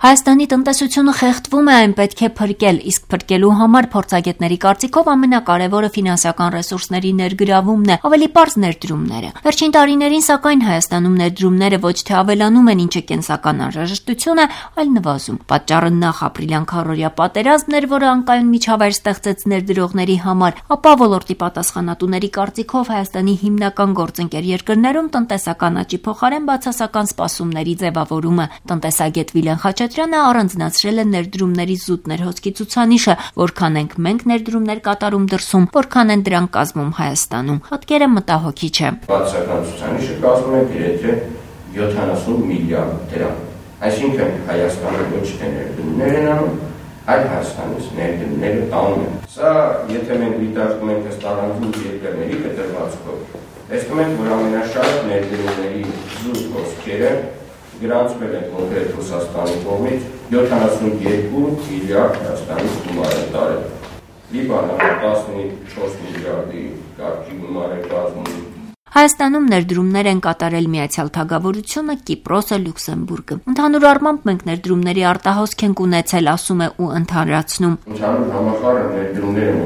Հայաստանի տնտեսությունը խեղդվում է, այն պետք է փրկել, իսկ փրկելու համար փորձագետների կարծիքով ամենակարևորը ֆինանսական ռեսուրսների ներգրավումն է, ավելի պարզ ներդրումները։ Վերջին տարիներին, սակայն, Հայաստանում ներդրումները ոչ թե ավելանում են, ինչը կենսական անհրաժեշտություն է, այլ նվազում։ Պատճառը նախ ապրիլյան քառօրյա պատերազմն էր, որը անկայուն միջավայր ստեղծեց ներդրողների համար, ապա ոլորտի պատասխանատուների կարծիքով Հայաստանի հիմնական գործընկեր երկրներում տնտեսական աճի փոխարեն բացասական սպասումների ձևավորումը։ Տնտեսագետ Վիլեն Խաչատրյանը առանձնացրել է ներդրումների զուտ ներհոսքի ցուցանիշը, որքան ենք մենք ներդրումներ կատարում դրսում, որքան են դրանք կազմում Հայաստանում։ Պատկերը մտահոգիչ է։ Բացասական ցուցանիշը կազմում է գրեթե 70 միլիարդ դրամ։ Այսինքն Հայաստանը ոչ թե ներդրումներ են անում, այլ Հայաստանից ներդրումները տանում են։ Սա, եթե մենք դիտարկում ենք ըստ առանձին երկրների կտրվածքով, տեսնում ենք, որ ամենաշատ ներդրումների զուտ հոսքերը գրանցվել է կոնկրետ Ռուսաստանի կողմից 72 միլիարդ Հայաստանից գումար է տարել։ Լիբանը 14 միլիարդի կարգի գումար է կազմում։ Հայաստանում ներդրումներ են կատարել Միացյալ Թագավորությունը, Կիպրոսը, Լյուքսեմբուրգը։ Ընդհանուր առմամբ մենք ներդրումների արտահոսք ենք ունեցել, ասում է ու ընդհանրացնում։ Ընդհանուր համախառն ներդրումները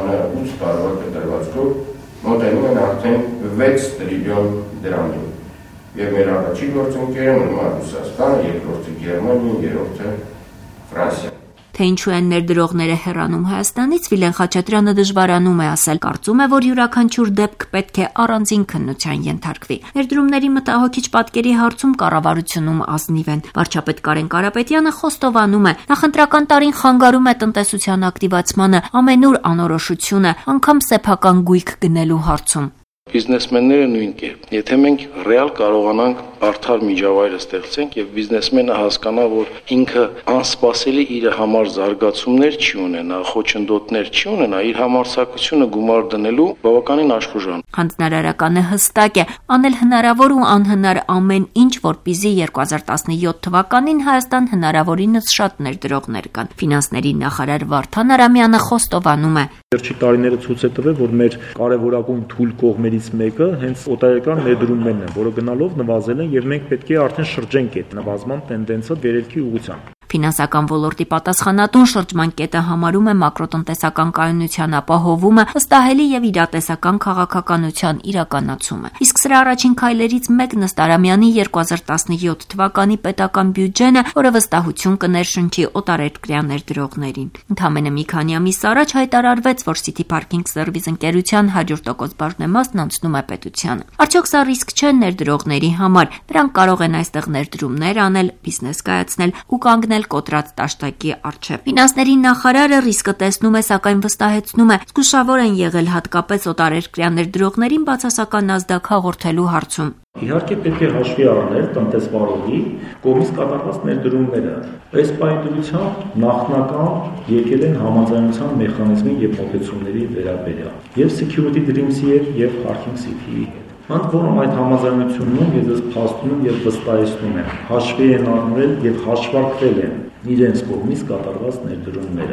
28 տարվա կտրվածքով մոտենում են արդեն 6 տրիլիոն դրամի։ Եվ մեր առաջին գործընկերը նման Ռուսաստանը, երկրորդը Գերմանիան, երրորդը Ֆրանսիան։ Թե ինչու են ներդրողները հեռանում Հայաստանից, Վիլեն Խաչատրյանը դժվարանում է ասել, կարծում է, որ յուրաքանչյուր դեպք պետք է առանձին քննության ենթարկվի։ Ներդրումների մտահոգիչ պատկերի հարցում կառավարությունում ազնիվ են։ Վարչապետ Կարեն Կարապետյանը խոստովանում է, նախընտրական տարին խանգարում է տնտեսության ակտիվացմանը, ամենուր անորոշություն է, անգամ սեփական գույք գնելու հարցում։ Բիզնեսմենները նույն կերպ։ Եթե մենք ռեալ կարողանանք արդար միջավայրը ստեղծենք եւ բիզնեսմենը հասկանա, որ ինքը անսպասելի իր համար զարգացումներ չի ունենա, խոչընդոտներ չի ունենա, իր համարձակությունը գումար դնելու բավականին աշխուժան։ Հանձնարարականը հստակ է, անել հնարավոր ու անհնար ամեն ինչ, որպեսզի 2017 թվականին Հայաստան հնարավորինս շատ ներդրողներ կան։ Ֆինանսների նախարար Վարդան Արամյանը խոստովանում է. Վերջի տարիները ցույց է տվել, որ մեր կարևորագույն թույլ կողմերից մեկը հենց օտարերկրյա ներդրումներն են, որը գնալով նվազել են եւ մենք պետք է արդեն շրջենք այդ նվազման տենդենսը վերելքի ուղղությամբ։ Ֆինանսական ոլորտի պատասխանատուն շրջման կետը համարում է մակրոտնտեսական կայունության ապահովումը, վստահելի եւ իրատեսական քաղաքականության իրականացումը։ Իսկ սրա առաջին քայլերից մեկն ըստ Արամյանի 2017 թվականի պետական բյուջեն է, որը վստահություն կներշնչի օտարերկրյա ներդրողներին։ Ընդամենը մի քանի ամիս առաջ հայտարարվեց, որ City Parking Service ընկերության 100% բաժնեմաստն անցնում է պետությանը։ Արդյոք սա ռիսկ չէ ներդրողների համար։ Դրանք կարող են այստեղ ներդրումներ անել, բիզնես կայացնել ու կանգնել կոտրած տաշտակի առջև։ Ֆինանսների նախարարը ռիսկը տեսնում է, սակայն վստահեցնում է, զգուշավոր են եղել հատկապես օտարերկրյա ներդրողներին բացասական ազդակ հաղորդելու հարցում։ Իհարկե պետք է հաշվի առնել տնտեսվարողի կողմից կատարված ներդրումները։ Այս պայմանությամբ նախնական եկել են համաձայնության մեխանիզմի եւ մոտեցումների վերաբերյալ եւ Security Dreams-ի եւ Parking City-ի հետ։ Ընդ որում այդ համաձայնությունում ես փաստում եմ եւ վստահեցնում եմ, հաշվի են առնել եւ հաշվարկվել են իրենց կողմից կատարված ներդրումները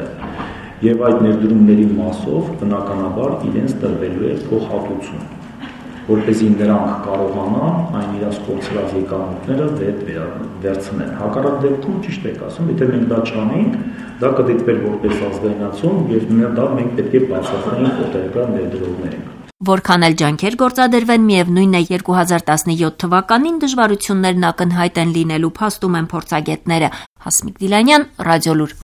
եւ այդ ներդրումների մասով բնականաբար իրենց տրվելու է փոխհատուցում, որպեսզի նրանք կարողանան այն իրաց կորցրած եկամուտները վերցնել։ Հակառակ դեպքում ճիշտ եք ասում, եթե մենք դա չանենք, դա կդիտվեր որպես ազգայնացում եւ դա մենք պետք է բացատրենք օտարերկրյա ներդրողներին։ Որքան էլ ջանքեր գործադրվեն, միևնույն է 2017 թվականին դժվարություններն ակնհայտ են լինելու, փաստում են փորձագետները։ Հասմիկ Դիլանյան, Ռադիոլուր։